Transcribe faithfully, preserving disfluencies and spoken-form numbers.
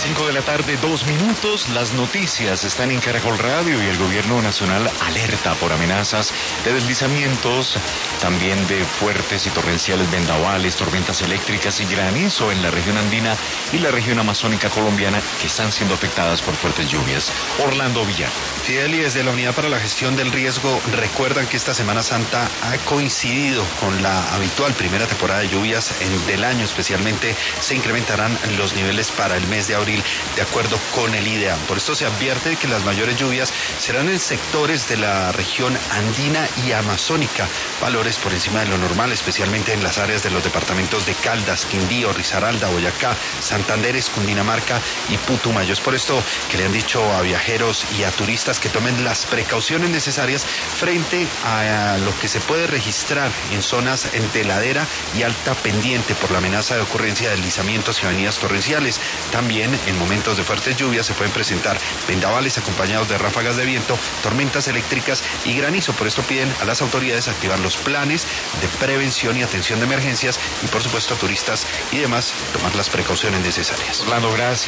cinco de la tarde, dos minutos. Las noticias están en Caracol Radio y el gobierno nacional alerta por amenazas de deslizamientos, también de fuertes y torrenciales vendavales, tormentas eléctricas y granizo en la región andina y la región amazónica colombiana que están siendo afectadas por fuertes lluvias. Orlando Villar. Fidel, y desde la Unidad para la Gestión del Riesgo recuerdan que esta Semana Santa ha coincidido con la habitual primera temporada de lluvias en, del año, especialmente se incrementarán los niveles para el mes de abril, de acuerdo con el IDEAM. Por esto se advierte que las mayores lluvias serán en sectores de la región andina y amazónica, valores por encima de lo normal, especialmente en las áreas de los departamentos de Caldas, Quindío, Risaralda, Boyacá, Santander, Cundinamarca y Putumayo. Es por esto que le han dicho a viajeros y a turistas que tomen las precauciones necesarias frente a lo que se puede registrar en zonas de ladera y alta pendiente por la amenaza de ocurrencia de deslizamientos y avenidas torrenciales. También en momentos de fuertes lluvias se pueden presentar vendavales acompañados de ráfagas de viento, tormentas eléctricas y granizo. Por esto piden a las autoridades activar los planes de prevención y atención de emergencias y por supuesto a turistas y demás tomar las precauciones necesarias. Orlando, gracias.